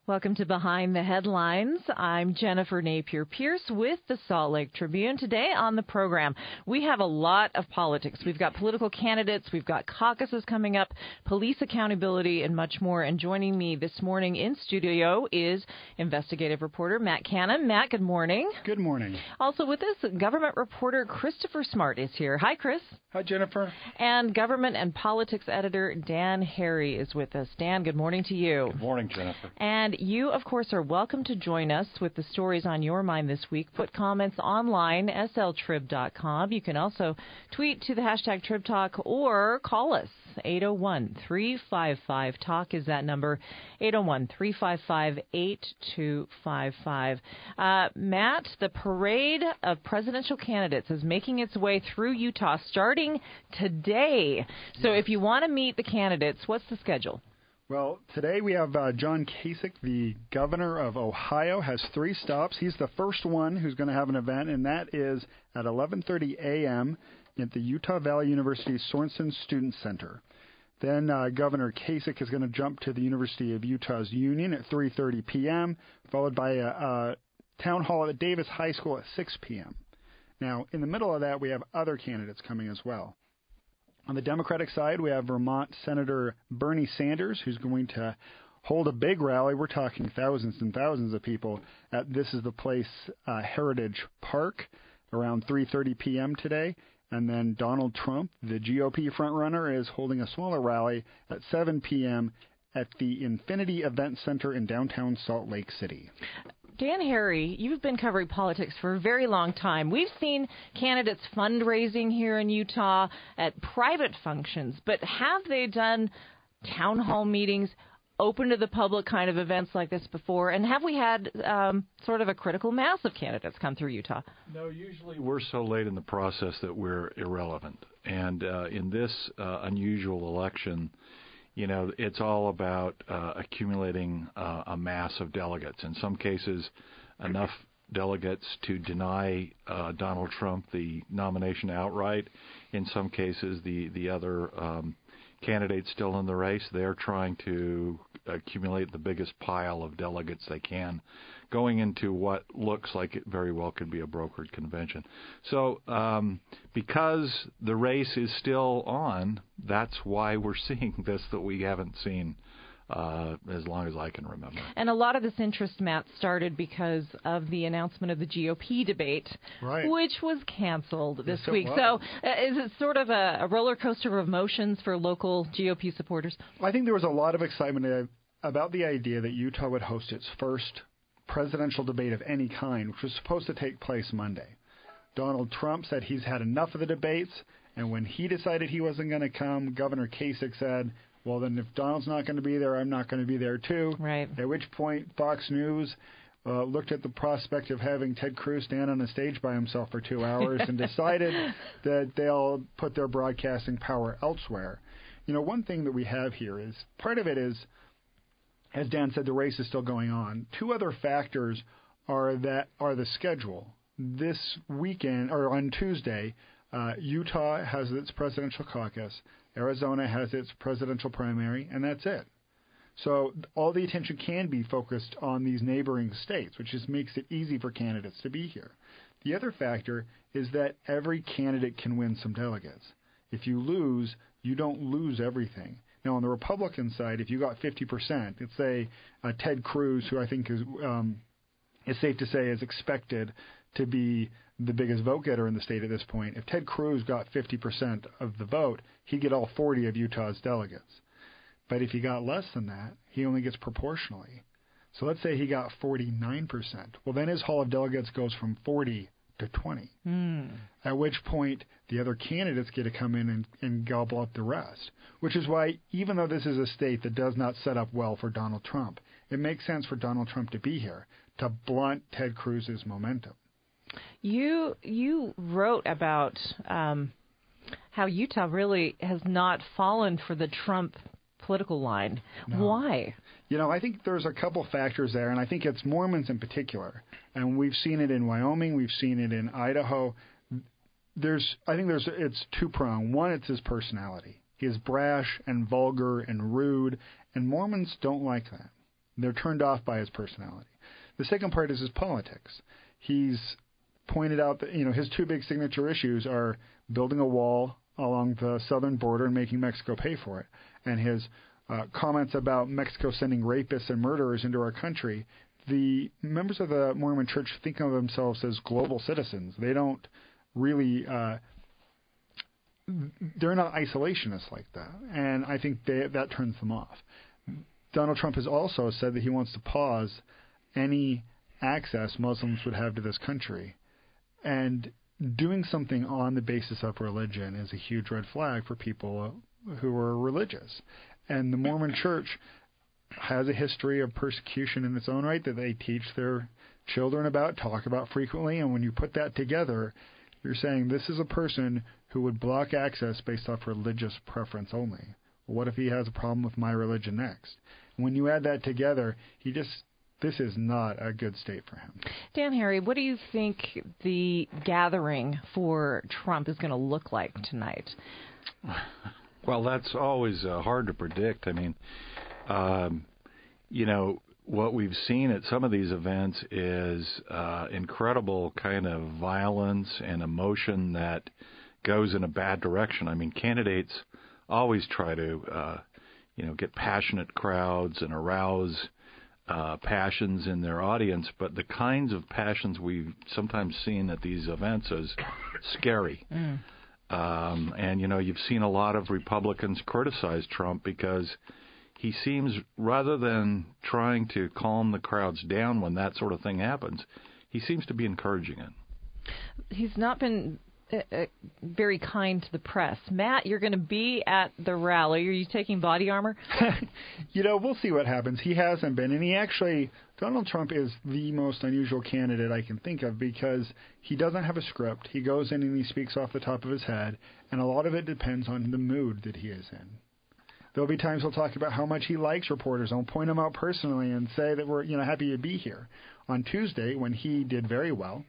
Welcome to Behind the Headlines. I'm Jennifer Napier-Pierce with the Salt Lake Tribune. Today on the program, we have a lot of politics. We've got political candidates, we've got caucuses coming up, police accountability, and much more. And joining me this morning in studio is investigative reporter Matt Cannon. Matt, good morning. Good morning. Also with us, government reporter Christopher Smart is here. Hi, Chris. Hi, Jennifer. And government and politics editor Dan Harry is with us. Dan, good morning to you. Good morning, Jennifer. And you, of course, are welcome to join us with the stories on your mind this week. Put comments online, sltrib.com. You can also tweet to the hashtag TribTalk or call us. 801-355-TALK is that number, 801-355-8255. Matt, the parade of presidential candidates is making its way through Utah starting today. So if you want to meet the candidates, what's the schedule? Well, today we have John Kasich, the governor of Ohio, has 3 stops. He's the first one who's going to have an event, and that is at 11:30 a.m. at the Utah Valley University Sorensen Student Center. Then Governor Kasich is going to jump to the University of Utah's Union at 3:30 p.m., followed by a town hall at Davis High School at 6 p.m. Now, in the middle of that, we have other candidates coming as well. On the Democratic side, we have Vermont Senator Bernie Sanders, who's going to hold a big rally. We're talking thousands and thousands of people at This Is the Place Heritage Park around 3:30 p.m. today. And then Donald Trump, the GOP frontrunner, is holding a smaller rally at 7 p.m. at the Infinity Event Center in downtown Salt Lake City. Dan Harry, you've been covering politics for a very long time. We've seen candidates fundraising here in Utah at private functions, but have they done town hall meetings, open to the public kind of events like this before? And have we had sort of a critical mass of candidates come through Utah? No, usually we're so late in the process that we're irrelevant. And in this unusual election, you know, it's all about accumulating a mass of delegates. In some cases, enough delegates to deny Donald Trump the nomination outright. In some cases, the other candidates still in the race, they're trying to accumulate the biggest pile of delegates they can, going into what looks like it very well could be a brokered convention. So because the race is still on, that's why we're seeing this that we haven't seen as long as I can remember. And a lot of this interest, Matt, started because of the announcement of the GOP debate, right, which was canceled this yes, week. So is it sort of a roller coaster of emotions for local GOP supporters? I think there was a lot of excitement about the idea that Utah would host its first presidential debate of any kind, which was supposed to take place Monday. Donald Trump said he's had enough of the debates, and when he decided he wasn't going to come, Governor Kasich said, well, then if Donald's not going to be there, I'm not going to be there too. Right. At which point Fox News looked at the prospect of having Ted Cruz stand on a stage by himself for 2 hours and decided that they'll put their broadcasting power elsewhere. You know, one thing that we have here is, part of it is, as Dan said, the race is still going on. 2 other factors are the schedule. This weekend, or on Tuesday, Utah has its presidential caucus, Arizona has its presidential primary, and that's it. So all the attention can be focused on these neighboring states, which just makes it easy for candidates to be here. The other factor is that every candidate can win some delegates. If you lose, you don't lose everything. Now, on the Republican side, if you got 50%, let's say Ted Cruz, who I think is safe to say is expected to be the biggest vote getter in the state at this point. If Ted Cruz got 50% of the vote, he'd get all 40 of Utah's delegates. But if he got less than that, he only gets proportionally. So let's say he got 49%. Well, then his haul of delegates goes from 40 to 20. At which point the other candidates get to come in and gobble up the rest. Which is why, even though this is a state that does not set up well for Donald Trump, it makes sense for Donald Trump to be here, to blunt Ted Cruz's momentum. You wrote about how Utah really has not fallen for the Trump political line. No. Why? You know, I think there's a couple factors there, and I think it's Mormons in particular. And we've seen it in Wyoming. We've seen it in Idaho. It's two-pronged. One, it's his personality. He is brash and vulgar and rude, and Mormons don't like that. They're turned off by his personality. The second part is his politics. He's pointed out that his two big signature issues are building a wall along the southern border and making Mexico pay for it, and his comments about Mexico sending rapists and murderers into our country. The members of the Mormon Church think of themselves as global citizens. They don't really, they're not isolationists like that, and I think that turns them off. Donald Trump has also said that he wants to pause any access Muslims would have to this country, and doing something on the basis of religion is a huge red flag for people who are religious. And the Mormon Church has a history of persecution in its own right that they teach their children about, talk about frequently, and when you put that together, you're saying this is a person who would block access based off religious preference only. Well, what if he has a problem with my religion next? When you add that together, this is not a good state for him. Dan Harry, what do you think the gathering for Trump is going to look like tonight? Well, that's always hard to predict. I mean, what we've seen at some of these events is incredible kind of violence and emotion that goes in a bad direction. I mean, candidates always try to, get passionate crowds and arouse passions in their audience, but the kinds of passions we've sometimes seen at these events is scary. And, you've seen a lot of Republicans criticize Trump because he seems, rather than trying to calm the crowds down when that sort of thing happens, he seems to be encouraging it. He's not been very kind to the press. Matt, you're going to be at the rally. Are you taking body armor? We'll see what happens. He hasn't been. And Donald Trump is the most unusual candidate I can think of because he doesn't have a script. He goes in and he speaks off the top of his head, and a lot of it depends on the mood that he is in. There'll be times he'll talk about how much he likes reporters. I'll point them out personally and say that we're happy to be here. On Tuesday, when he did very well,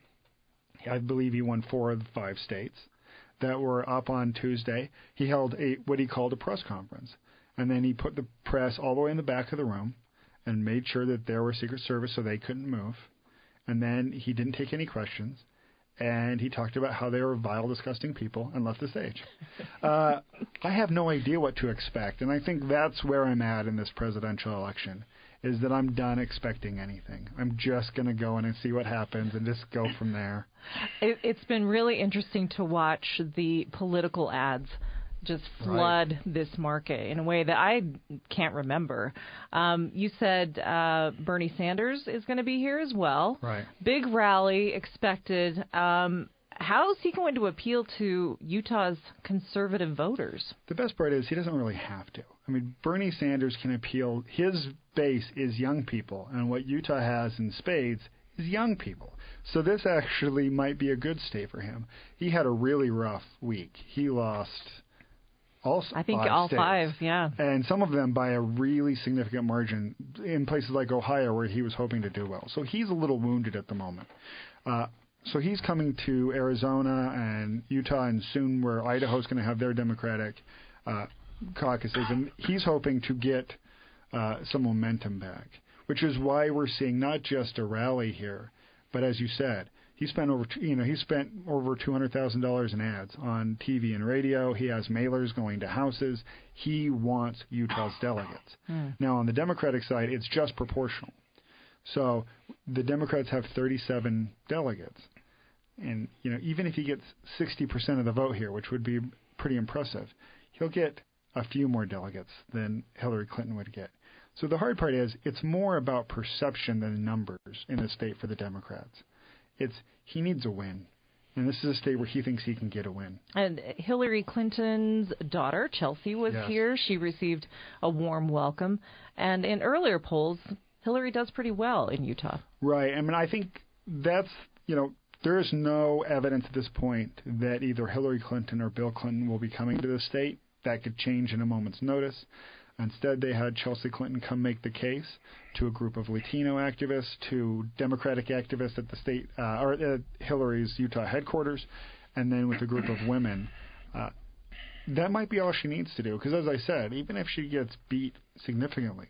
I believe he won 4 of the 5 states that were up on Tuesday. He held what he called a press conference. And then he put the press all the way in the back of the room and made sure that there were Secret Service so they couldn't move. And then he didn't take any questions. And he talked about how they were vile, disgusting people and left the stage. I have no idea what to expect. And I think that's where I'm at in this presidential election, is that I'm done expecting anything. I'm just going to go in and see what happens and just go from there. It's been really interesting to watch the political ads just flood this market in a way that I can't remember. You said Bernie Sanders is going to be here as well. Right. Big rally expected. How is he going to appeal to Utah's conservative voters? The best part is he doesn't really have to. I mean, Bernie Sanders can appeal. His base is young people, and what Utah has in spades is young people. So this actually might be a good state for him. He had a really rough week. He lost all all 5, yeah. And some of them by a really significant margin in places like Ohio where he was hoping to do well. So he's a little wounded at the moment. So he's coming to Arizona and Utah, and soon where Idaho's going to have their Democratic caucuses, and he's hoping to get some momentum back, which is why we're seeing not just a rally here, but as you said, he spent over $200,000 in ads on TV and radio. He has mailers going to houses. He wants Utah's delegates. Now on the Democratic side, it's just proportional. So the Democrats have 37 delegates. And, even if he gets 60% of the vote here, which would be pretty impressive, he'll get a few more delegates than Hillary Clinton would get. So the hard part is it's more about perception than numbers in the state for the Democrats. He needs a win. And this is a state where he thinks he can get a win. And Hillary Clinton's daughter, Chelsea, was here. She received a warm welcome. And in earlier polls, Hillary does pretty well in Utah. Right. I mean, I think that's, there is no evidence at this point that either Hillary Clinton or Bill Clinton will be coming to the state. That could change in a moment's notice. Instead, they had Chelsea Clinton come make the case to a group of Latino activists, to Democratic activists at the state or at Hillary's Utah headquarters, and then with a group of women. That might be all she needs to do, because as I said, even if she gets beat significantly,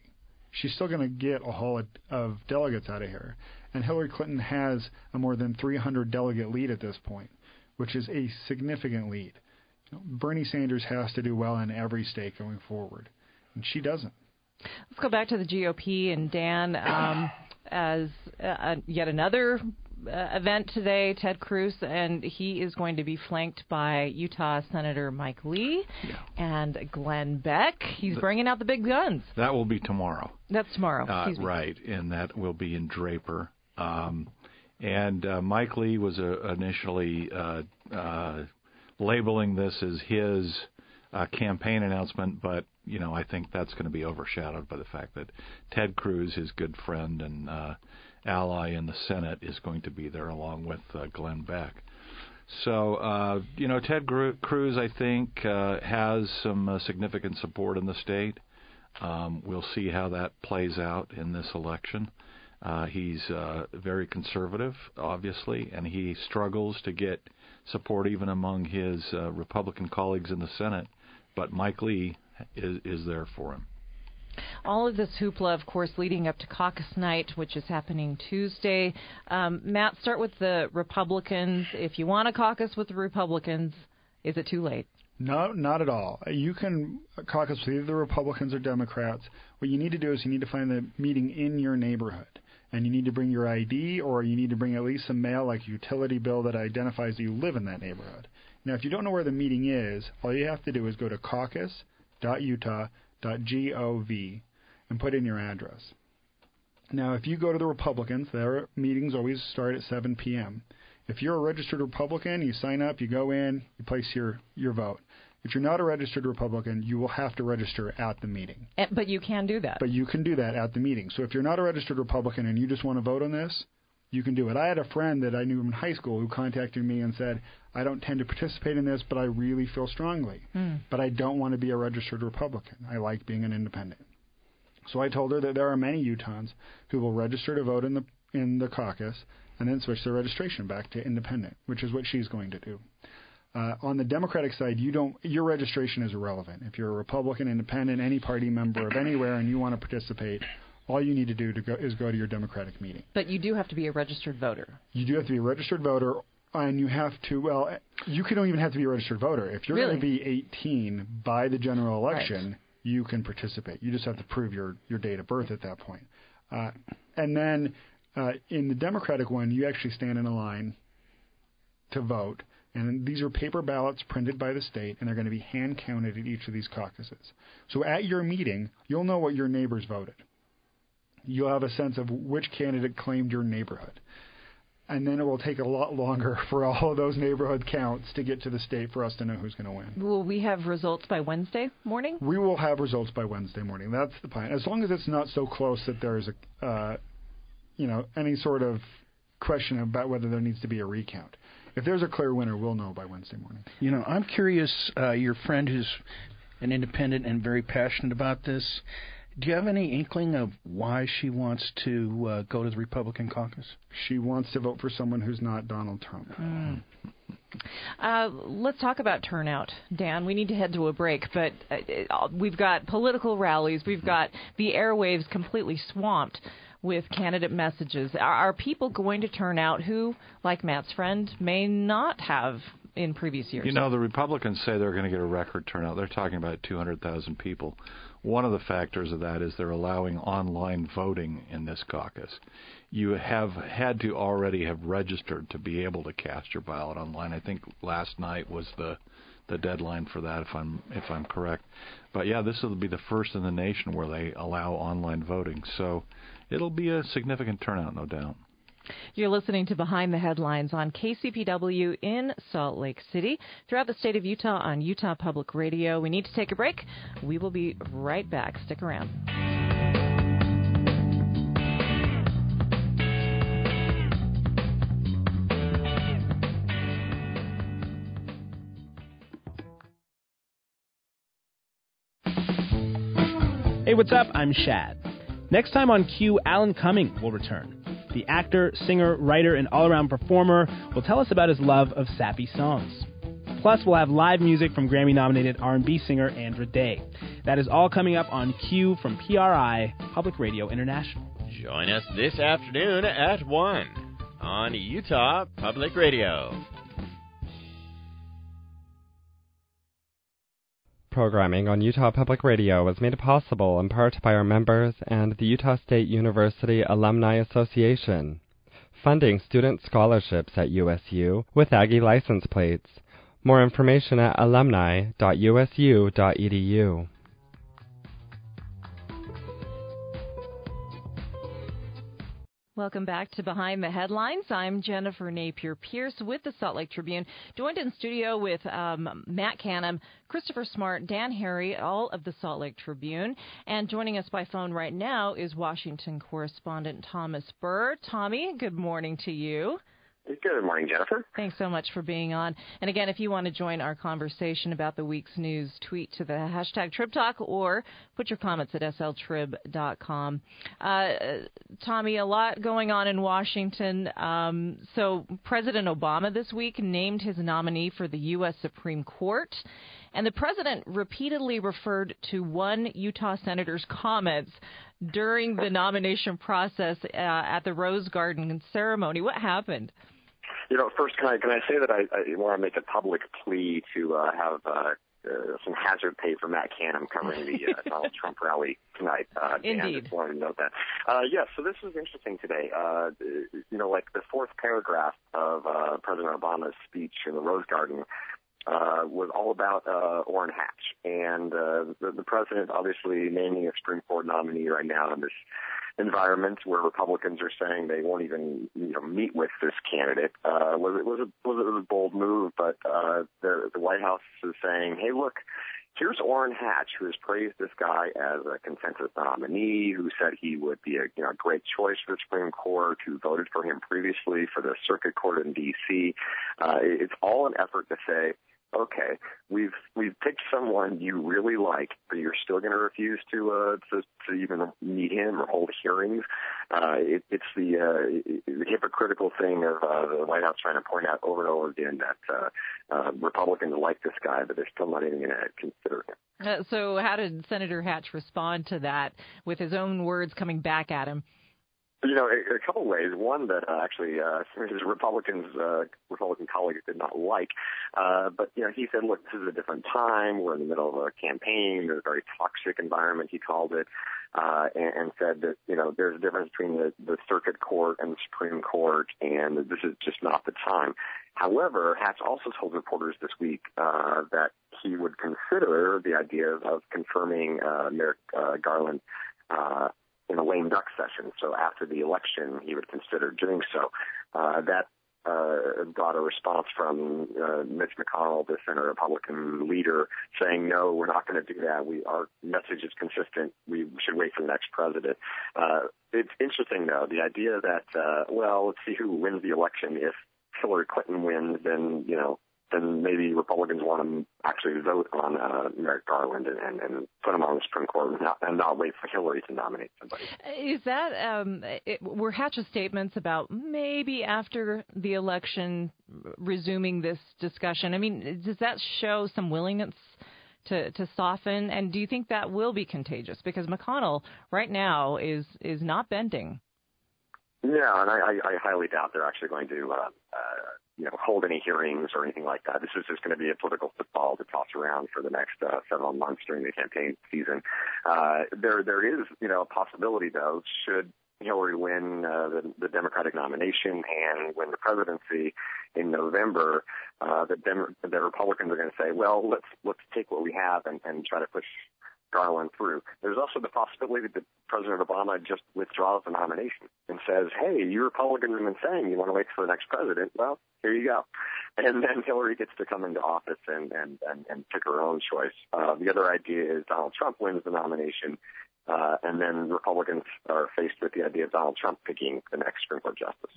she's still going to get a haul of delegates out of here. And Hillary Clinton has a more than 300 delegate lead at this point, which is a significant lead. Bernie Sanders has to do well in every state going forward, and she doesn't. Let's go back to the GOP and Dan. As yet another event today, Ted Cruz, and he is going to be flanked by Utah Senator Mike Lee and Glenn Beck. He's bringing out the big guns. That will be tomorrow. That's tomorrow. Right, and that will be in Draper. And Mike Lee was initially labeling this as his campaign announcement, but I think that's going to be overshadowed by the fact that Ted Cruz, his good friend and ally in the Senate, is going to be there along with Glenn Beck. So, Ted Cruz, I think, has some significant support in the state. We'll see how that plays out in this election. He's very conservative, obviously, and he struggles to get support even among his Republican colleagues in the Senate. But Mike Lee is there for him. All of this hoopla, of course, leading up to caucus night, which is happening Tuesday. Matt, start with the Republicans. If you want to caucus with the Republicans, is it too late? No, not at all. You can caucus with either the Republicans or Democrats. What you need to do is you need to find the meeting in your neighborhood. And you need to bring your ID, or you need to bring at least some mail, like a utility bill that identifies that you live in that neighborhood. Now, if you don't know where the meeting is, all you have to do is go to caucus.utah.gov and put in your address. Now, if you go to the Republicans, their meetings always start at 7 p.m. If you're a registered Republican, you sign up, you go in, you place your vote. If you're not a registered Republican, you will have to register at the meeting. But you can do that. But you can do that at the meeting. So if you're not a registered Republican and you just want to vote on this, you can do it. I had a friend that I knew in high school who contacted me and said, I don't tend to participate in this, but I really feel strongly. But I don't want to be a registered Republican. I like being an independent. So I told her that there are many Utahns who will register to vote in the caucus and then switch their registration back to independent, which is what she's going to do. On the Democratic side, your registration is irrelevant. If you're a Republican, independent, any party member of anywhere, and you want to participate, all you need to do is go to your Democratic meeting. But you do have to be a registered voter. You do have to be a registered voter, and you have to, you don't even have to be a registered voter. If you're going to be 18 by the general election, you can participate. You just have to prove your date of birth at that point. And then in the Democratic one, you actually stand in a line to vote. And these are paper ballots printed by the state, and they're going to be hand-counted at each of these caucuses. So at your meeting, you'll know what your neighbors voted. You'll have a sense of which candidate claimed your neighborhood. And then it will take a lot longer for all of those neighborhood counts to get to the state for us to know who's going to win. Will we have results by Wednesday morning? We will have results by Wednesday morning. That's the plan. As long as it's not so close that there's any sort of question about whether there needs to be a recount. If there's a clear winner, we'll know by Wednesday morning. I'm curious, your friend who's an independent and very passionate about this, do you have any inkling of why she wants to go to the Republican caucus? She wants to vote for someone who's not Donald Trump. Let's talk about turnout, Dan. We need to head to a break, but we've got political rallies. We've got the airwaves completely swamped with candidate messages. Are people going to turn out who, like Matt's friend, may not have in previous years? The Republicans say they're going to get a record turnout. They're talking about 200,000 people. One of the factors of that is they're allowing online voting in this caucus. You have had to already have registered to be able to cast your ballot online. I think last night was the deadline for that, if I'm correct. But yeah, this will be the first in the nation where they allow online voting. So it'll be a significant turnout, no doubt. You're listening to Behind the Headlines on KCPW in Salt Lake City, throughout the state of Utah on Utah Public Radio. We need to take a break. We will be right back. Stick around. Hey, what's up? I'm Shad. Next time on Q, Alan Cumming will return. The actor, singer, writer, and all-around performer will tell us about his love of sappy songs. Plus, we'll have live music from Grammy-nominated R&B singer Andra Day. That is all coming up on Q from PRI, Public Radio International. Join us this afternoon at 1 on Utah Public Radio. Programming on Utah Public Radio was made possible in part by our members and the Utah State University Alumni Association, funding student scholarships at USU with Aggie license plates. More information at alumni.usu.edu. Welcome back to Behind the Headlines. I'm Jennifer Napier-Pierce with the Salt Lake Tribune, joined in studio with Matt Canham, Christopher Smart, Dan Harry, all of the Salt Lake Tribune. And joining us by phone right now is Washington correspondent Thomas Burr. Tommy, good morning to you. Good morning, Jennifer. Thanks so much for being on. And again, if you want to join our conversation about the week's news, tweet to the hashtag TribTalk or put your comments at sltrib.com. Tommy, a lot going on in Washington. So President Obama this week named his nominee for the U.S. Supreme Court. And the president repeatedly referred to one Utah senator's comments during the nomination process at the Rose Garden ceremony. What happened? First, can I say that I want to make a public plea to have some hazard pay for Matt Canham covering the Donald Trump rally tonight. Indeed. I just wanted to note that. So this was interesting today. Like the fourth paragraph of President Obama's speech in the Rose Garden was all about Orrin Hatch. And the president obviously naming a Supreme Court nominee right now in this environment where Republicans are saying they won't even meet with this candidate was a bold move. But the White House is saying, hey, look, here's Orrin Hatch, who has praised this guy as a consensus nominee, who said he would be a great choice for the Supreme Court, who voted for him previously for the Circuit Court in D.C. It's all an effort to say, okay, we've picked someone you really like, but you're still going to refuse to even meet him or hold hearings. It's the hypocritical thing of the White House trying to point out over and over again that Republicans like this guy, but they're still not even going to consider him. So how did Senator Hatch respond to that with his own words coming back at him? A couple of ways. One that actually his Republican colleagues did not like. But he said, look, this is a different time. We're in the middle of a campaign. There's a very toxic environment, he called it, and said that, there's a difference between the Circuit Court and the Supreme Court, and this is just not the time. However, Hatch also told reporters this week that he would consider the idea of confirming Merrick Garland in a lame duck session. So after the election, he would consider doing so. That got a response from Mitch McConnell, the Senate Republican leader, saying, no, we're not going to do that. Our message is consistent. We should wait for the next president. It's interesting, though, the idea that, let's see who wins the election. If Hillary Clinton wins, then maybe Republicans want to actually vote on Merrick Garland and put him on the Supreme Court and not wait for Hillary to nominate somebody. Is that were Hatch's statements about maybe after the election resuming this discussion? I mean, does that show some willingness to soften? And do you think that will be contagious? Because McConnell right now is not bending. Yeah, and I highly doubt they're actually going to hold any hearings or anything like that. This is just going to be a political football to toss around for the next several months during the campaign season. There is, a possibility, though, should Hillary win the Democratic nomination and win the presidency in November, the Republicans are going to say, well, let's take what we have and try to push Garland through. There's also the possibility that President Obama just withdraws the nomination and says, hey, you Republicans have been saying you want to wait for the next president. Well, here you go. And then Hillary gets to come into office and pick her own choice. The other idea is Donald Trump wins the nomination, and then Republicans are faced with the idea of Donald Trump picking the next Supreme Court justice.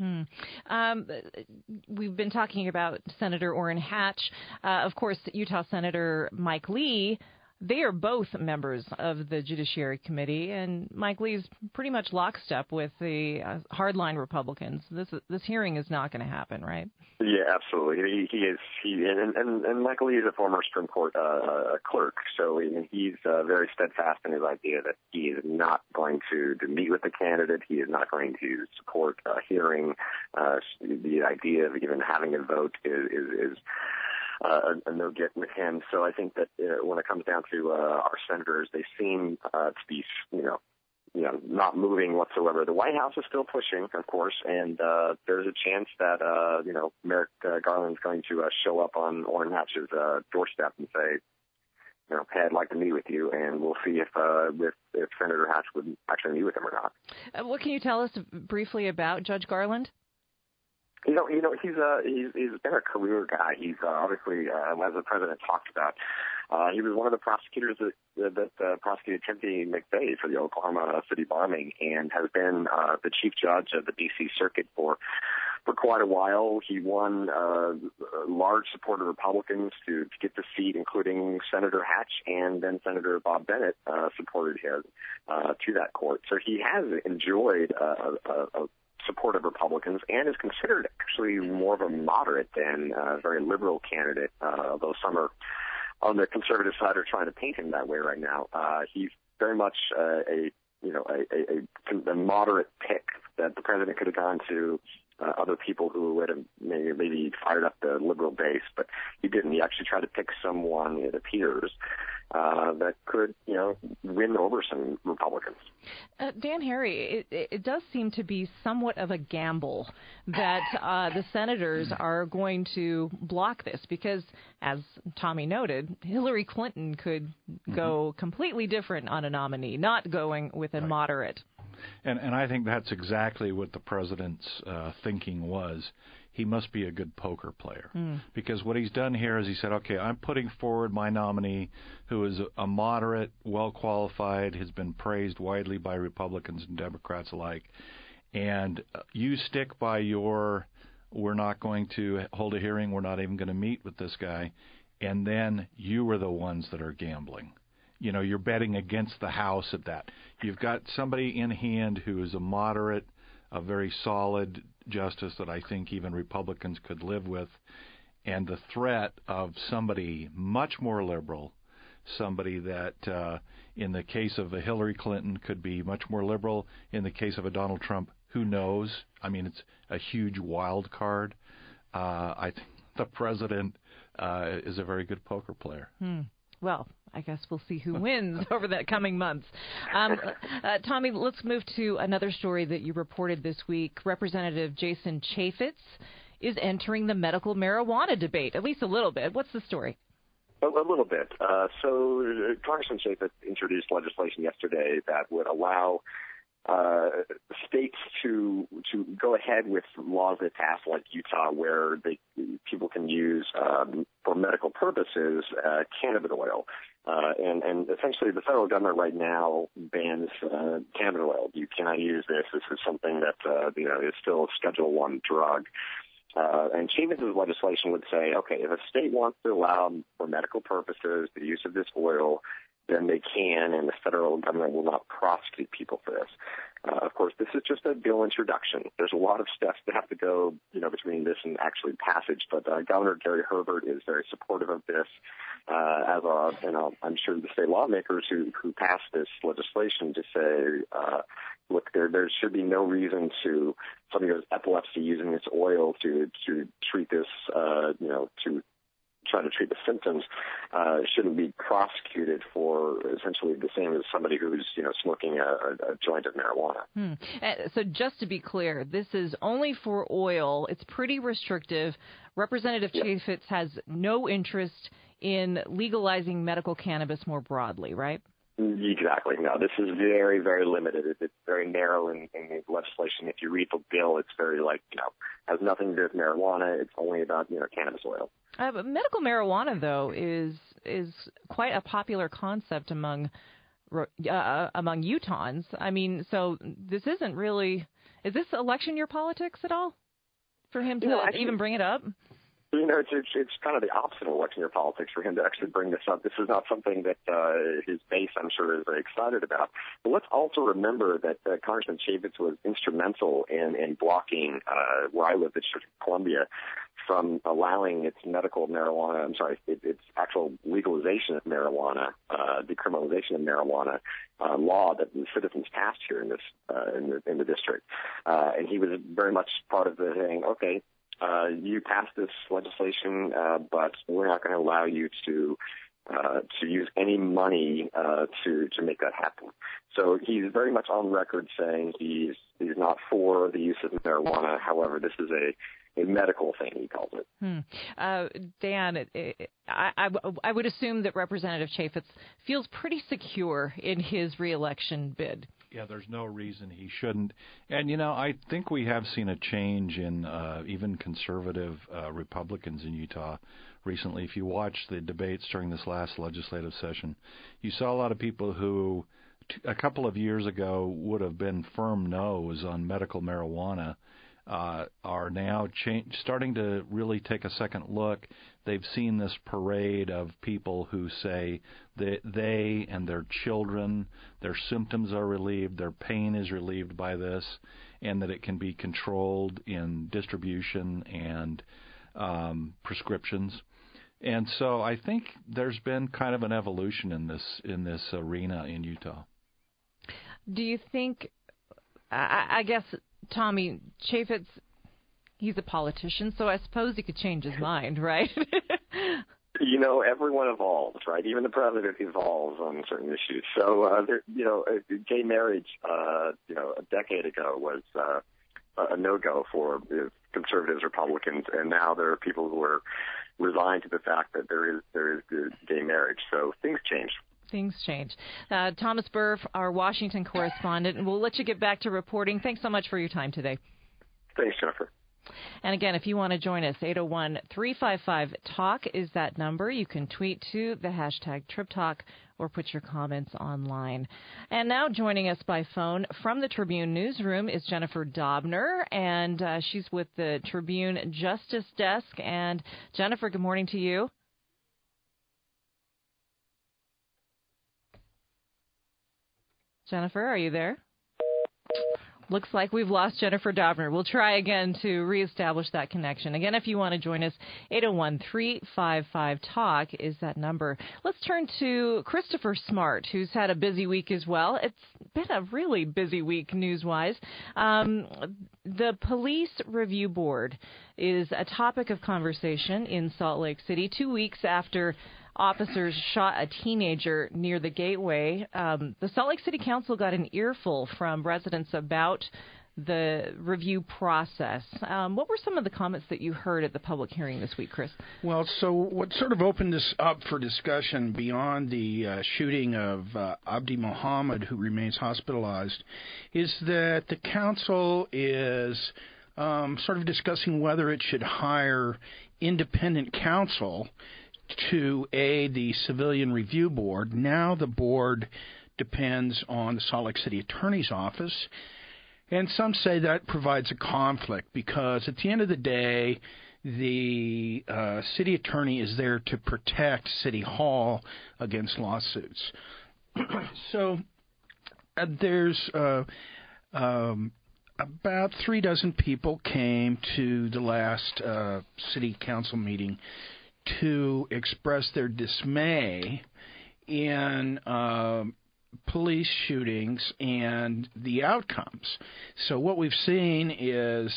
We've been talking about Senator Orrin Hatch. Of course, Utah Senator Mike Lee They are both members of the Judiciary Committee, and Mike Lee's pretty much lockstep with the hardline Republicans. This hearing is not going to happen, right? Yeah, absolutely. He is. And Michael Lee is a former Supreme Court clerk, so he's very steadfast in his idea that he is not going to meet with the candidate. He is not going to support a hearing. The idea of even having a vote is a no-get with him. So I think that when it comes down to our senators, they seem to be, not moving whatsoever. The White House is still pushing, of course, and there's a chance that, Merrick Garland's going to show up on Orrin Hatch's doorstep and say, hey, I'd like to meet with you, and we'll see if Senator Hatch would actually meet with him or not. What can you tell us briefly about Judge Garland? He's been a career guy. He's obviously, as the president talked about, he was one of the prosecutors that prosecuted Timothy McVeigh for the Oklahoma City bombing, and has been the chief judge of the D.C. Circuit for quite a while. He won large support of Republicans to get the seat, including Senator Hatch, and then Senator Bob Bennett supported him to that court. So he has enjoyed a support of Republicans and is considered actually more of a moderate than a very liberal candidate, although some are on the conservative side are trying to paint him that way right now. He's very much a moderate pick that the president could have gone to other people who would have maybe fired up the liberal base, but he didn't. He actually tried to pick someone, it appears, that could, win over some Republicans. Dan Harry, it does seem to be somewhat of a gamble that the senators are going to block this because, as Tommy noted, Hillary Clinton could go completely different on a nominee, not going with a moderate. And I think that's exactly what the president's thinking was. He must be a good poker player. Because what he's done here is he said, okay, I'm putting forward my nominee who is a moderate, well-qualified, has been praised widely by Republicans and Democrats alike. And you stick by your, we're not going to hold a hearing, we're not even going to meet with this guy. And then you are the ones that are gambling. You're betting against the House at that. You've got somebody in hand who is a moderate, a very solid justice that I think even Republicans could live with, and the threat of somebody much more liberal, somebody that in the case of a Hillary Clinton could be much more liberal, in the case of a Donald Trump, who knows? I mean, it's a huge wild card. I think the president is a very good poker player. Well, I guess we'll see who wins over the coming months. Tommy, let's move to another story that you reported this week. Representative Jason Chaffetz is entering the medical marijuana debate, at least a little bit. What's the story? A little bit. So Congressman Chaffetz introduced legislation yesterday that would allow states to go ahead with laws they pass, like Utah, where people can use for medical purposes cannabis oil, and essentially the federal government right now bans cannabis oil. You cannot use this. This is something that is still a Schedule I drug. And Chaffetz's legislation would say, okay, if a state wants to allow for medical purposes the use of this oil, then they can, and the federal government will not prosecute people for this. Of course, this is just a bill introduction. There's a lot of steps that have to go, between this and actually passage. But Governor Gary Herbert is very supportive of this. I'm sure the state lawmakers who passed this legislation to say, look, there should be no reason to somebody who has epilepsy using this oil to treat this, to try to treat the symptoms, shouldn't be prosecuted for essentially the same as somebody who's, smoking a joint of marijuana. So just to be clear, this is only for oil. It's pretty restrictive. Representative Chaffetz has no interest in legalizing medical cannabis more broadly, right? Exactly. No, this is very, very limited. It's very narrow in the legislation. If you read the bill, it's very has nothing to do with marijuana. It's only about, cannabis oil. But medical marijuana, though, is quite a popular concept among Utahns. I mean, so this isn't really – is this election year politics at all for him to even bring it up? You know, it's kind of the opposite of Western politics for him to actually bring this up. This is not something that his base, I'm sure, is very excited about. But let's also remember that Congressman Chaffetz was instrumental in blocking, where I live, the District of Columbia, from allowing its its actual legalization of marijuana, decriminalization of marijuana law that the citizens passed here in the district. And he was very much part of the saying, okay, you passed this legislation, but we're not going to allow you to use any money to make that happen. So he's very much on record saying he's not for the use of marijuana. However, this is a medical thing, he calls it. Dan, I would assume that Representative Chaffetz feels pretty secure in his reelection bid. Yeah, there's no reason he shouldn't. And, you know, I think we have seen a change in even conservative Republicans in Utah recently. If you watch the debates during this last legislative session, you saw a lot of people who a couple of years ago would have been firm no's on medical marijuana are now starting to really take a second look. They've seen this parade of people who say that they and their children, their symptoms are relieved, their pain is relieved by this, and that it can be controlled in distribution and prescriptions. And so I think there's been kind of an evolution in this arena in Utah. Do you think, I guess, Tommy, Chaffetz, he's a politician, so I suppose he could change his mind, right? You know, everyone evolves, right? Even the president evolves on certain issues. So, gay marriage, a decade ago was a no-go for conservatives, Republicans, and now there are people who are resigned to the fact that there is gay marriage. So things change. Things change. Thomas Burr, our Washington correspondent, and we'll let you get back to reporting. Thanks so much for your time today. Thanks, Jennifer. And again, if you want to join us, 801-355-TALK is that number. You can tweet to the hashtag TribTalk or put your comments online. And now joining us by phone from the Tribune newsroom is Jennifer Dobner, and she's with the Tribune Justice Desk. And Jennifer, good morning to you. Jennifer, are you there? Looks like we've lost Jennifer Dobner. We'll try again to reestablish that connection. Again, if you want to join us, 801-355-TALK is that number. Let's turn to Christopher Smart, who's had a busy week as well. It's been a really busy week news-wise. The Police Review Board is a topic of conversation in Salt Lake City 2 weeks after officers shot a teenager near the gateway. The Salt Lake City Council got an earful from residents about the review process. What were some of the comments that you heard at the public hearing this week, Chris? Well, so what sort of opened this up for discussion beyond the shooting of Abdi Mohammed, who remains hospitalized, is that the council is sort of discussing whether it should hire independent counsel to aid the Civilian Review Board. Now the board depends on the Salt Lake City Attorney's Office, and some say that provides a conflict because at the end of the day, the city attorney is there to protect City Hall against lawsuits. So there's about 36 people came to the last city council meeting to express their dismay in police shootings and the outcomes. So what we've seen is,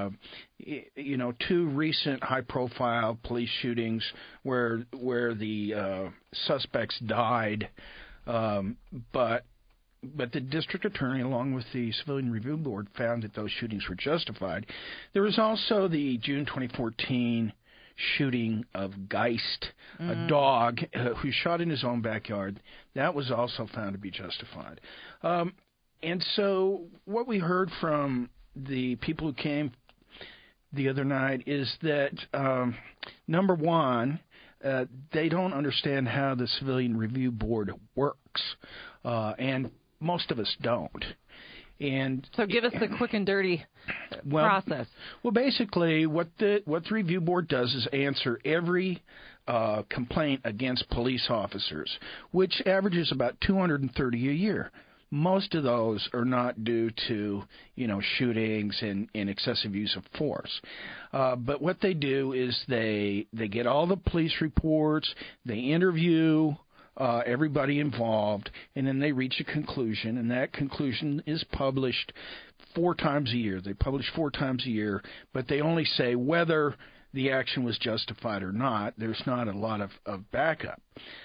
2 recent high-profile police shootings where the suspects died, but the district attorney, along with the Civilian Review Board, found that those shootings were justified. There was also the June 2014 shooting of Geist, a dog who shot in his own backyard. That was also found to be justified. And so what we heard from the people who came the other night is that, number one, they don't understand how the Civilian Review Board works, and most of us don't. And so give us the quick and dirty process. Well, basically, what the review board does is answer every complaint against police officers, which averages about 230 a year. Most of those are not due to, shootings and excessive use of force. But what they do is they get all the police reports, they interview everybody involved, and then they reach a conclusion, and that conclusion is published 4 times a year. They publish 4 times a year, but they only say whether the action was justified or not. There's not a lot of backup.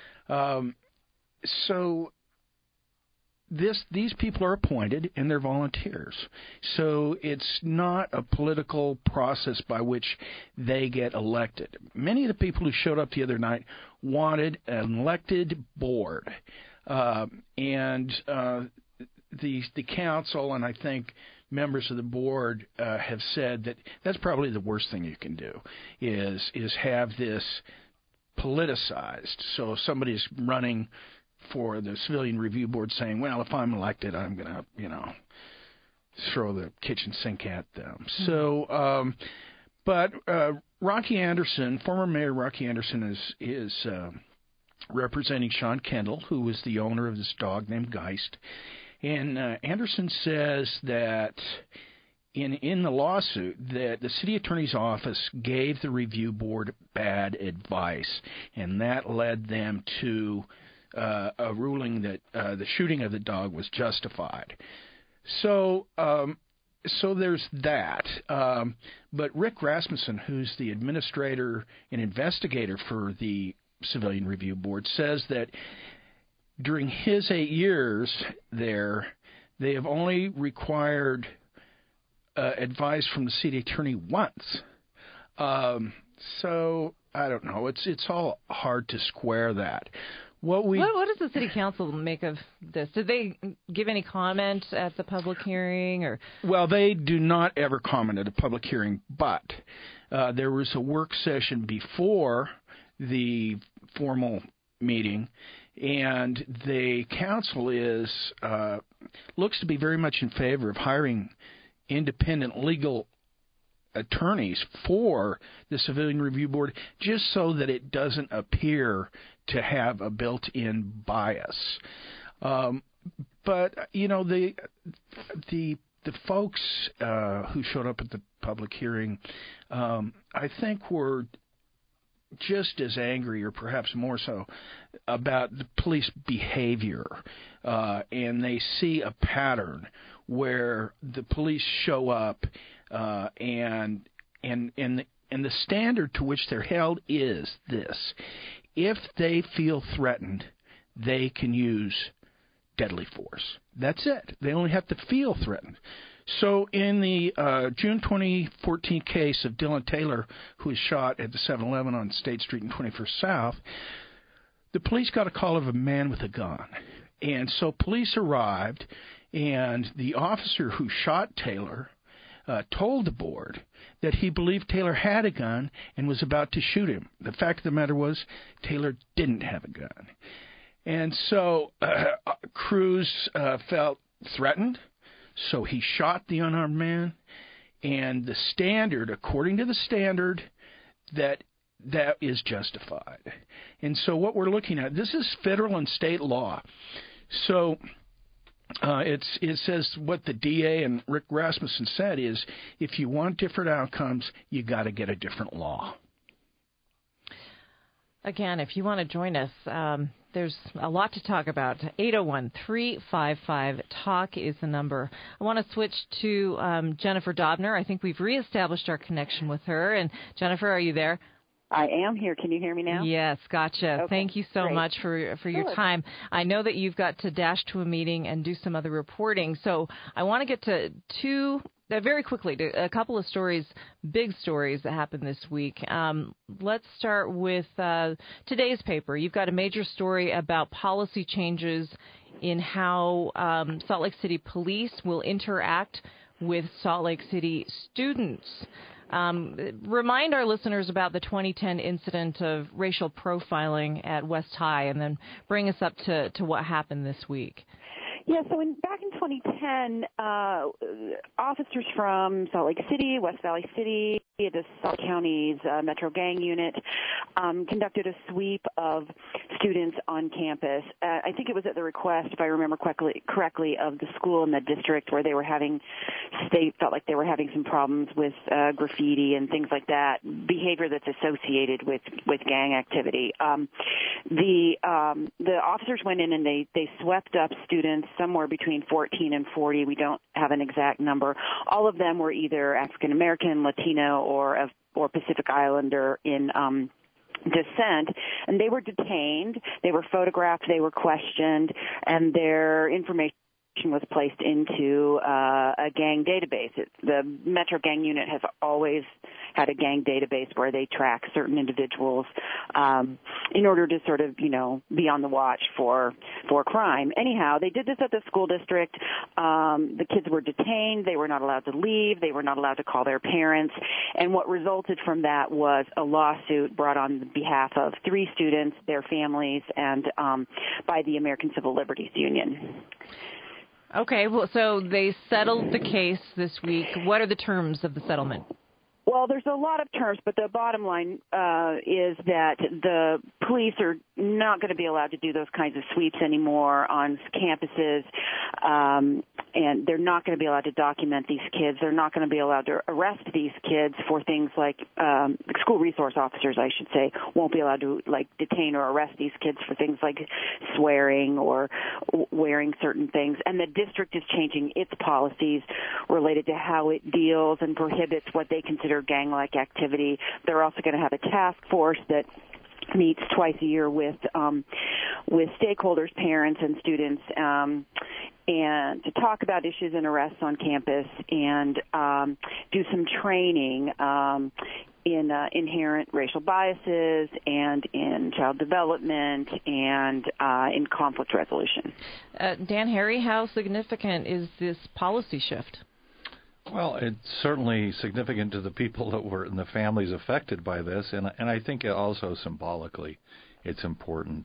So these people are appointed, and they're volunteers. So it's not a political process by which they get elected. Many of the people who showed up the other night wanted an elected board. And the council, and I think members of the board have said that that's probably the worst thing you can do, is have this politicized. So if somebody's running for the Civilian Review Board saying, well, if I'm elected, I'm going to, throw the kitchen sink at them. So, but Rocky Anderson, former Mayor Rocky Anderson is representing Sean Kendall, who was the owner of this dog named Geist. And Anderson says that in the lawsuit that the city attorney's office gave the review board bad advice, and that led them to a ruling that the shooting of the dog was justified. So there's that. But Rick Rasmussen, who's the administrator and investigator for the Civilian Review Board, says that during his 8 years there, they have only required advice from the city attorney once. So I don't know. It's all hard to square that. What does the city council make of this? Did they give any comment at the public hearing? Or Well, they do not ever comment at a public hearing, but there was a work session before the formal meeting, and the council looks to be very much in favor of hiring independent legal attorneys for the Civilian Review Board, just so that it doesn't appear to have a built-in bias. But the folks who showed up at the public hearing, I think were just as angry, or perhaps more so, about the police behavior, and they see a pattern where the police show up, and the standard to which they're held is this: if they feel threatened, they can use deadly force. That's it. They only have to feel threatened. So in the June 2014 case of Dylan Taylor, who was shot at the 7-Eleven on State Street in 21st South, the police got a call of a man with a gun. And so police arrived, and the officer who shot Taylor told the board that he believed Taylor had a gun and was about to shoot him. The fact of the matter was, Taylor didn't have a gun. And so Cruz felt threatened, so he shot the unarmed man. And the standard, according to the standard, that is justified. And so what we're looking at, this is federal and state law. So it says what the DA and Rick Rasmussen said is, if you want different outcomes, you got to get a different law. Again, if you want to join us, there's a lot to talk about. 801-355-TALK is the number. I want to switch to Jennifer Dobner. I think we've reestablished our connection with her. And Jennifer, are you there? I am here. Can you hear me now? Yes, gotcha. Okay, thank you so great. much for your time. I know that you've got to dash to a meeting and do some other reporting, so I want to get to very quickly to a couple of stories, big stories that happened this week. Let's start with today's paper. You've got a major story about policy changes in how Salt Lake City Police will interact with Salt Lake City students. Remind our listeners about the 2010 incident of racial profiling at West High, and then bring us up to what happened this week. Yeah, so back in 2010, officers from Salt Lake City, West Valley City, the Salt County's Metro Gang Unit conducted a sweep of students on campus. I think it was at the request, if I remember correctly, of the school and the district where they felt like they were having some problems with graffiti and things like that, behavior that's associated with gang activity. The officers went in and they swept up students somewhere between 14 and 40. We don't have an exact number. All of them were either African American, Latino, or Pacific Islander in descent, and they were detained, they were photographed, they were questioned, and their information was placed into a gang database. The Metro Gang Unit has always had a gang database where they track certain individuals in order to sort of, be on the watch for crime. Anyhow, they did this at the school district. The kids were detained. They were not allowed to leave. They were not allowed to call their parents. And what resulted from that was a lawsuit brought on behalf of 3 students, their families, and by the American Civil Liberties Union. Okay, well, so they settled the case this week. What are the terms of the settlement? Well, there's a lot of terms, but the bottom line is that the police are not going to be allowed to do those kinds of sweeps anymore on campuses, and they're not going to be allowed to document these kids. They're not going to be allowed to arrest these kids for things like school resource officers, I should say, won't be allowed to detain or arrest these kids for things like swearing or wearing certain things. And the district is changing its policies related to how it deals and prohibits what they consider gang-like activity. They're also going to have a task force that meets twice a year with stakeholders, parents, and students, and to talk about issues and arrests on campus and do some training in inherent racial biases and in child development and in conflict resolution. Dan Harry, how significant is this policy shift? Well, it's certainly significant to the people that were and the families affected by this, and I think also symbolically it's important.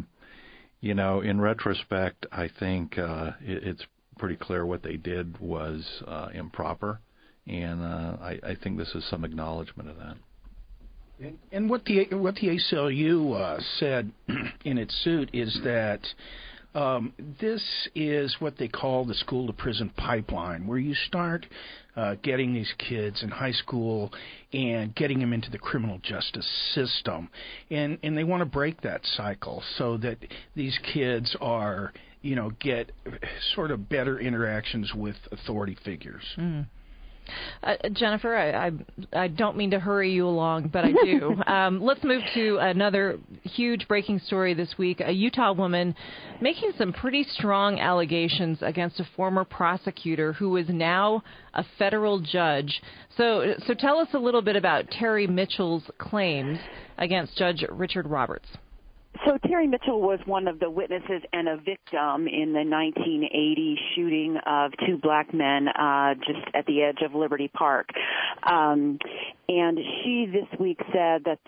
In retrospect, I think it's pretty clear what they did was improper, and I think this is some acknowledgement of that. And what the ACLU said in its suit is that this is what they call the school-to-prison pipeline, where you start getting these kids in high school and getting them into the criminal justice system. And they want to break that cycle so that these kids are, get sort of better interactions with authority figures. Mm. Jennifer, I don't mean to hurry you along, but I do. Let's move to another huge breaking story this week. A Utah woman making some pretty strong allegations against a former prosecutor who is now a federal judge. So tell us a little bit about Terry Mitchell's claims against Judge Richard Roberts. So Terry Mitchell was one of the witnesses and a victim in the 1980 shooting of 2 black men just at the edge of Liberty Park. And she this week said that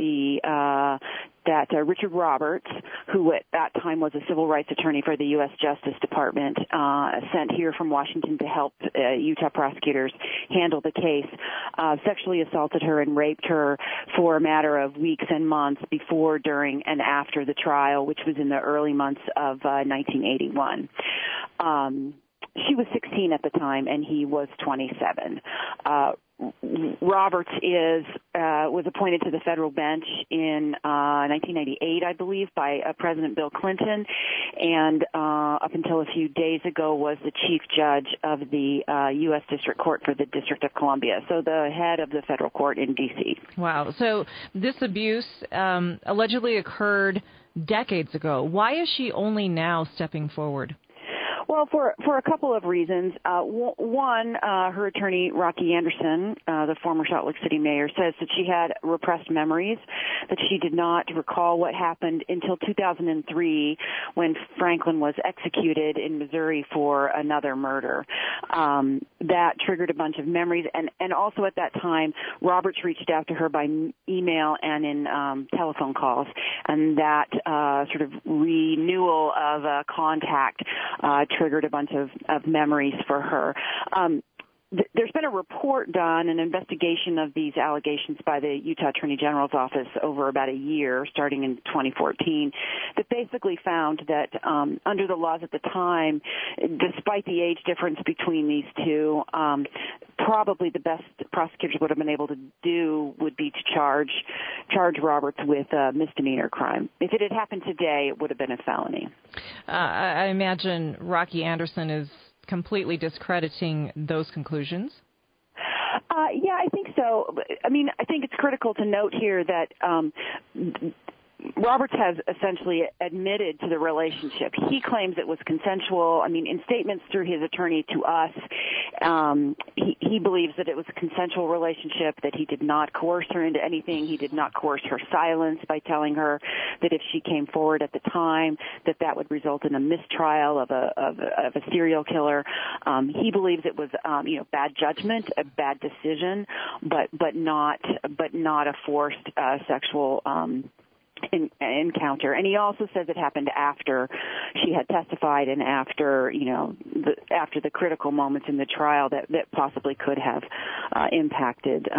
Richard Roberts, who at that time was a civil rights attorney for the U.S. Justice Department, sent here from Washington to help Utah prosecutors handle the case, sexually assaulted her and raped her for a matter of weeks and months before, during, and after the trial, which was in the early months of 1981. She was 16 at the time, and he was 27. Roberts was appointed to the federal bench in 1998, I believe, by President Bill Clinton, and up until a few days ago was the chief judge of the U.S. District Court for the District of Columbia, so the head of the federal court in D.C. Wow. So this abuse allegedly occurred decades ago. Why is she only now stepping forward? Well, for a couple of reasons. One, her attorney, Rocky Anderson, the former Salt Lake City mayor, says that she had repressed memories, that she did not recall what happened until 2003 when Franklin was executed in Missouri for another murder. That triggered a bunch of memories. And also at that time, Roberts reached out to her by email and in telephone calls. And that sort of renewal of contact triggered a bunch of memories for her. There's been a report done, an investigation of these allegations by the Utah Attorney General's office over about a year, starting in 2014, that basically found that under the laws at the time, despite the age difference between these two, probably the best prosecutors would have been able to do would be to charge Roberts with a misdemeanor crime. If it had happened today, it would have been a felony. I imagine Rocky Anderson is completely discrediting those conclusions? Yeah, I think so. I mean, I think it's critical to note here that Roberts has essentially admitted to the relationship. He claims it was consensual. I mean, in statements through his attorney to us, he believes that it was a consensual relationship, that he did not coerce her into anything. He did not coerce her silence by telling her that if she came forward at the time, that would result in a mistrial of a serial killer. He believes it was, bad judgment, a bad decision, but not a forced sexual encounter. And he also says it happened after she had testified and after the critical moments in the trial that possibly could have impacted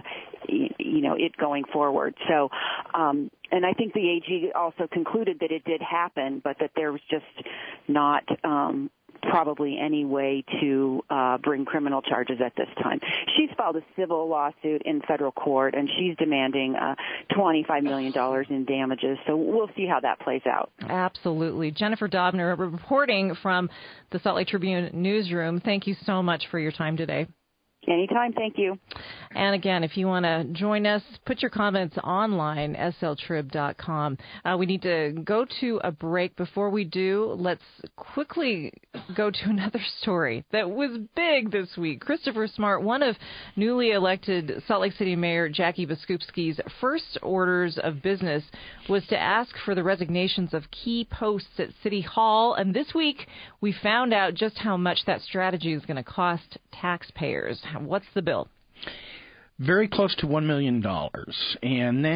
it going forward. So and I think the AG also concluded that it did happen, but that there was just not probably any way to bring criminal charges at this time. She's filed a civil lawsuit in federal court, and she's demanding $25 million in damages. So we'll see how that plays out. Absolutely. Jennifer Dobner, reporting from the Salt Lake Tribune newsroom. Thank you so much for your time today. Anytime. Thank you. And again, if you want to join us, put your comments online, sltrib.com. We need to go to a break. Before we do, let's quickly go to another story that was big this week. Christopher Smart, one of newly elected Salt Lake City Mayor Jackie Biskupski's first orders of business was to ask for the resignations of key posts at City Hall. And this week, we found out just how much that strategy is going to cost taxpayers. What's the bill? Very close to $1 million, and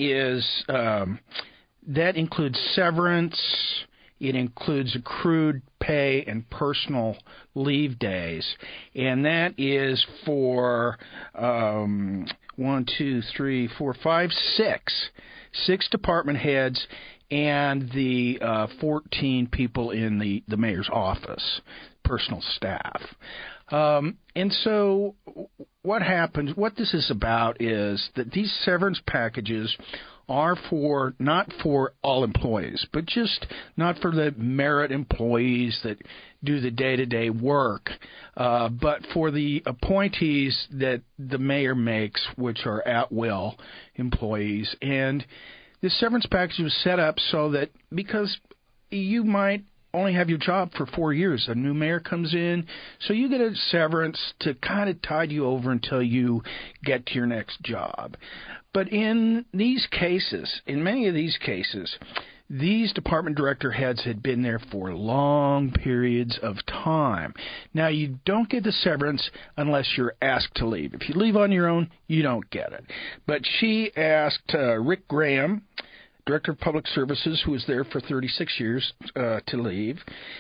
that includes severance. It includes accrued pay and personal leave days, and that is for 6 department heads and the 14 people in the mayor's office, personal staff. And so what happens, what this is about is that these severance packages are not for all employees, but just not for the merit employees that do the day-to-day work, but for the appointees that the mayor makes, which are at-will employees. And this severance package was set up so that because you might only have your job for 4 years. A new mayor comes in, so you get a severance to kind of tide you over until you get to your next job. But in many of these cases, these department director heads had been there for long periods of time. Now, you don't get the severance unless you're asked to leave. If you leave on your own, you don't get it. But she asked Rick Graham, Director of Public Services, who was there for 36 years, to leave.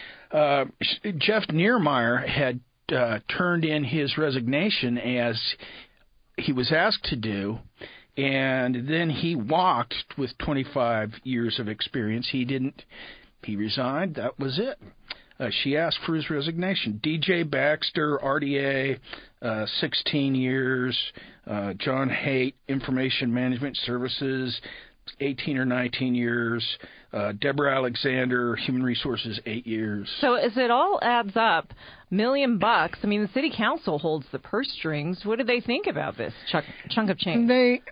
Jeff Niermeyer had turned in his resignation as he was asked to do, and then he walked with 25 years of experience. He resigned. That was it. She asked for his resignation. DJ Baxter, RDA, 16 years. John Haight, Information Management Services, 18 or 19 years. Deborah Alexander, Human Resources, 8 years. So as it all adds up, $1 million. I mean, the city council holds the purse strings. What do they think about this chunk of change?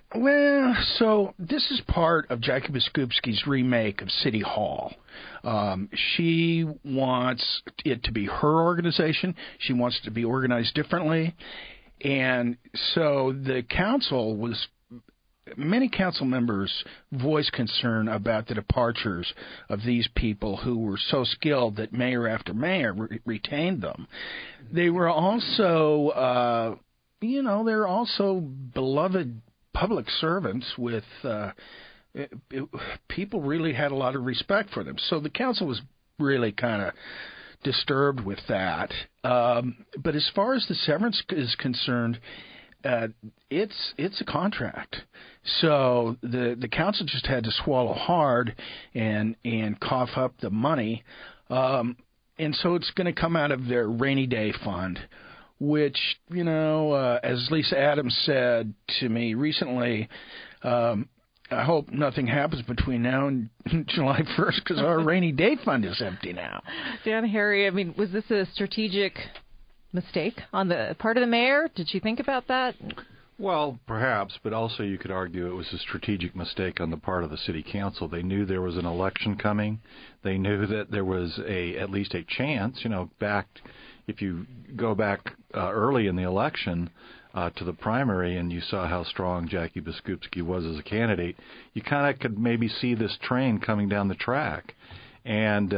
So this is part of Jackie Biskupski's remake of City Hall. She wants it to be her organization. She wants it to be organized differently. And so the council was... Many council members voiced concern about the departures of these people who were so skilled that mayor after mayor retained them. They were also, they're also beloved public servants with people really had a lot of respect for them. So the council was really kind of disturbed with that. But as far as the severance is concerned, it's a contract. So the council just had to swallow hard and cough up the money. And so it's going to come out of their rainy day fund, which, as Lisa Adams said to me recently, I hope nothing happens between now and July 1st because our rainy day fund is empty now. Dan Harry, I mean, was this a strategic mistake on the part of the mayor? Did she think about that? Well, perhaps, but also you could argue it was a strategic mistake on the part of the city council. They knew there was an election coming. They knew that there was at least a chance, if you go back early in the election to the primary and you saw how strong Jackie Biskupski was as a candidate, you kind of could maybe see this train coming down the track. And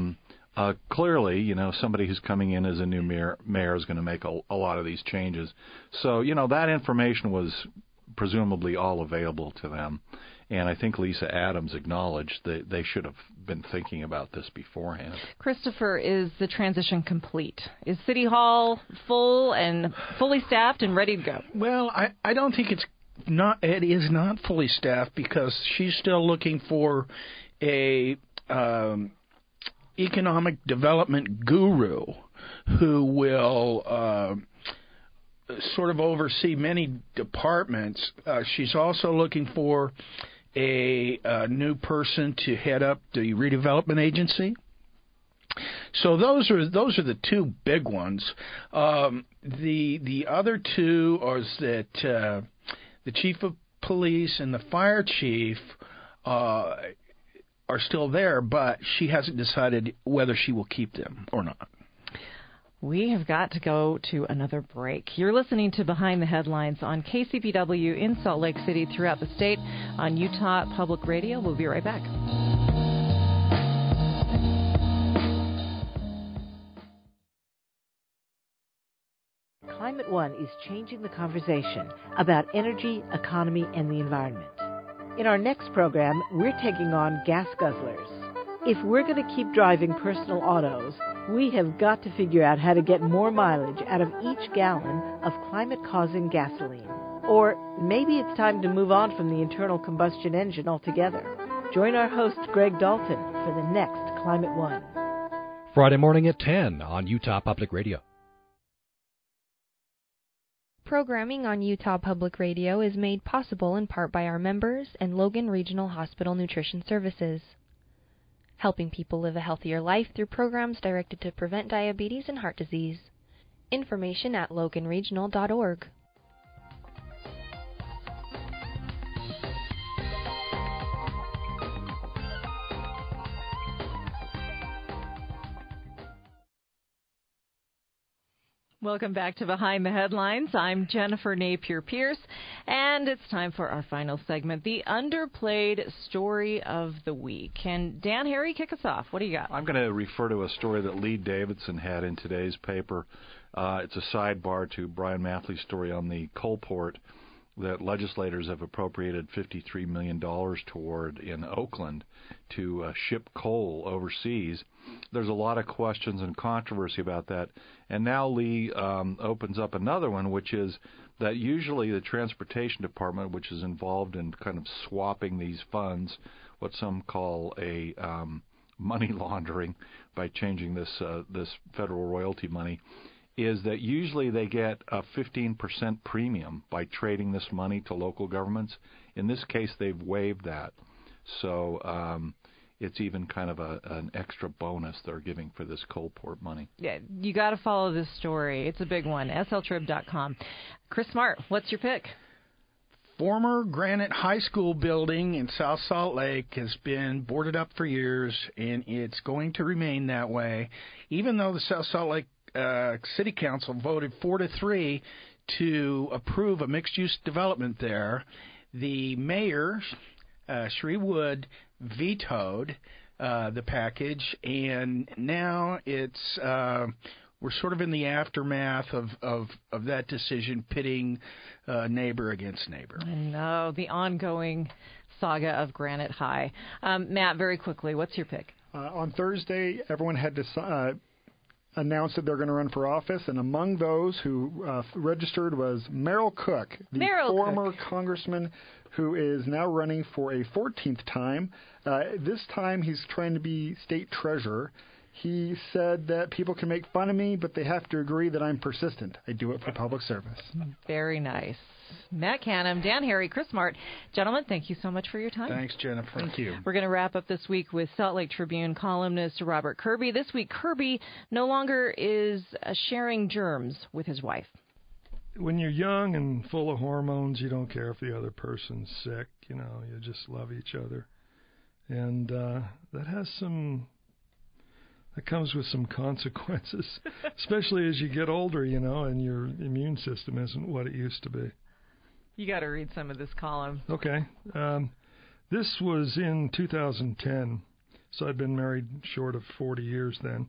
clearly, somebody who's coming in as a new mayor is going to make a lot of these changes. So, that information was presumably all available to them. And I think Lisa Adams acknowledged that they should have been thinking about this beforehand. Christopher, is the transition complete? Is City Hall full and fully staffed and ready to go? Well, I don't think it is not fully staffed because she's still looking for a economic development guru who will sort of oversee many departments. She's also looking for a new person to head up the redevelopment agency. So those are the two big ones. The other two are that the chief of police and the fire chief are still there, but she hasn't decided whether she will keep them or not. We have got to go to another break. You're listening to Behind the Headlines on KCPW in Salt Lake City, throughout the state, on Utah Public Radio. We'll be right back. Climate One is changing the conversation about energy, economy, and the environment. In our next program, we're taking on gas guzzlers. If we're going to keep driving personal autos, we have got to figure out how to get more mileage out of each gallon of climate-causing gasoline. Or maybe it's time to move on from the internal combustion engine altogether. Join our host, Greg Dalton, for the next Climate One. Friday morning at 10 on Utah Public Radio. Programming on Utah Public Radio is made possible in part by our members and Logan Regional Hospital Nutrition Services, helping people live a healthier life through programs directed to prevent diabetes and heart disease. Information at loganregional.org. Welcome back to Behind the Headlines. I'm Jennifer Napier-Pierce, and it's time for our final segment, the underplayed story of the week. And Dan Harry, kick us off. What do you got? I'm going to refer to a story that Lee Davidson had in today's paper. It's a sidebar to Brian Mathley's story on the coal port that legislators have appropriated $53 million toward in Oakland to ship coal overseas. There's a lot of questions and controversy about that. And now Lee opens up another one, which is that usually the Transportation Department, which is involved in kind of swapping these funds, what some call a money laundering by changing this federal royalty money, is that usually they get a 15% premium by trading this money to local governments. In this case, they've waived that. So it's even kind of an extra bonus they're giving for this coal port money. Yeah, you got to follow this story. It's a big one. sltrib.com. Chris Smart, what's your pick? Former Granite High School building in South Salt Lake has been boarded up for years, and it's going to remain that way, even though the South Salt Lake City Council voted 4-3 to approve a mixed-use development there. The mayor, Sheree Wood, vetoed the package, and now it's we're sort of in the aftermath of that decision, pitting neighbor against neighbor. I know, the ongoing saga of Granite High. Matt, very quickly, what's your pick? On Thursday, everyone had announced that they're going to run for office, and among those who registered was Merrill Cook, the former congressman who is now running for a 14th time. This time he's trying to be state treasurer. He said that people can make fun of me, but they have to agree that I'm persistent. I do it for public service. Very nice. Matt Canham, Dan Harry, Chris Mart. Gentlemen, thank you so much for your time. Thanks, Jennifer. Thank you. We're going to wrap up this week with Salt Lake Tribune columnist Robert Kirby. This week, Kirby no longer is sharing germs with his wife. When you're young and full of hormones, you don't care if the other person's sick. You just love each other. And that comes with some consequences, especially as you get older, and your immune system isn't what it used to be. You got to read some of this column. Okay. This was in 2010, so I'd been married short of 40 years then.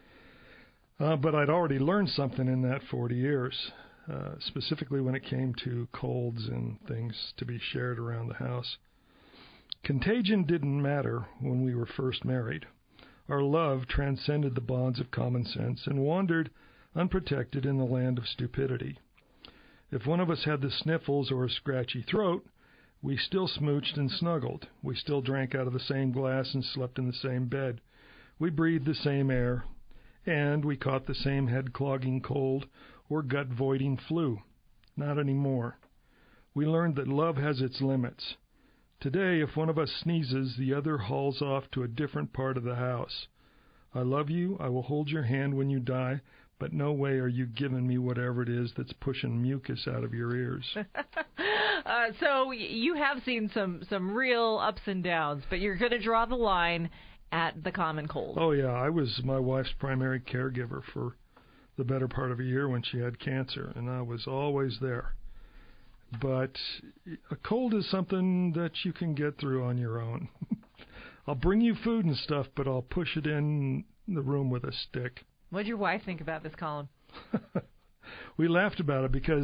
But I'd already learned something in that 40 years, specifically when it came to colds and things to be shared around the house. Contagion didn't matter when we were first married. Our love transcended the bonds of common sense and wandered unprotected in the land of stupidity. If one of us had the sniffles or a scratchy throat, we still smooched and snuggled. We still drank out of the same glass and slept in the same bed. We breathed the same air, and we caught the same head-clogging cold or gut-voiding flu. Not anymore. We learned that love has its limits. Today, if one of us sneezes, the other hauls off to a different part of the house. I love you, I will hold your hand when you die, but no way are you giving me whatever it is that's pushing mucus out of your ears. So you have seen some real ups and downs, but you're going to draw the line at the common cold. Oh, yeah. I was my wife's primary caregiver for the better part of a year when she had cancer, and I was always there. But a cold is something that you can get through on your own. I'll bring you food and stuff, but I'll push it in the room with a stick. What did your wife think about this column? We laughed about it because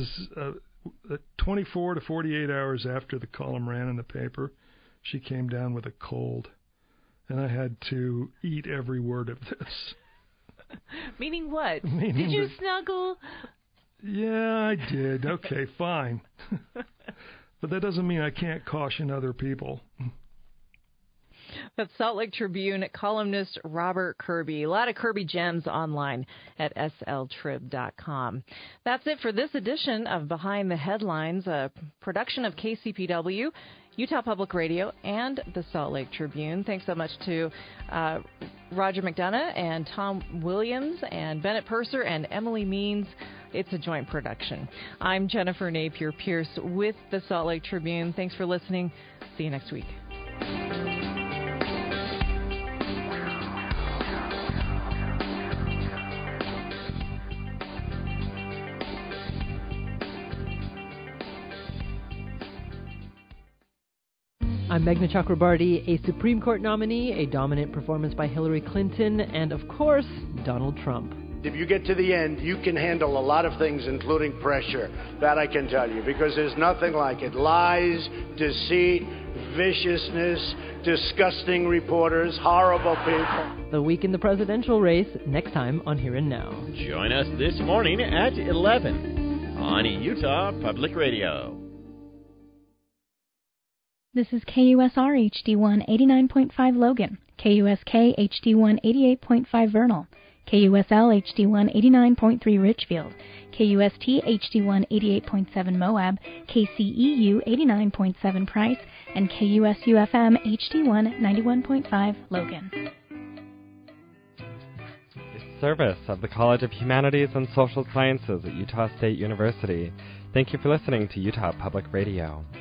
24 to 48 hours after the column ran in the paper, she came down with a cold, and I had to eat every word of this. Meaning what? Meaning did you snuggle? Yeah, I did. Okay, fine. But that doesn't mean I can't caution other people. That's Salt Lake Tribune columnist Robert Kirby. A lot of Kirby gems online at sltrib.com. That's it for this edition of Behind the Headlines, a production of KCPW, Utah Public Radio, and the Salt Lake Tribune. Thanks so much to Roger McDonough and Tom Williams and Bennett Purser and Emily Means. It's a joint production. I'm Jennifer Napier-Pierce with the Salt Lake Tribune. Thanks for listening. See you next week. I'm Meghna Chakrabarty, a Supreme Court nominee, a dominant performance by Hillary Clinton, and of course, Donald Trump. If you get to the end, you can handle a lot of things, including pressure. That I can tell you, because there's nothing like it. Lies, deceit, viciousness, disgusting reporters, horrible people. The week in the presidential race, next time on Here and Now. Join us this morning at 11 on Utah Public Radio. This is KUSR HD1 89.5 Logan, KUSK HD1 88.5 Vernal, KUSL HD1 89.3 Richfield, KUST HD1 88.7 Moab, KCEU 89.7 Price, and KUSU-FM HD1 91.5 Logan. Service of the College of Humanities and Social Sciences at Utah State University. Thank you for listening to Utah Public Radio.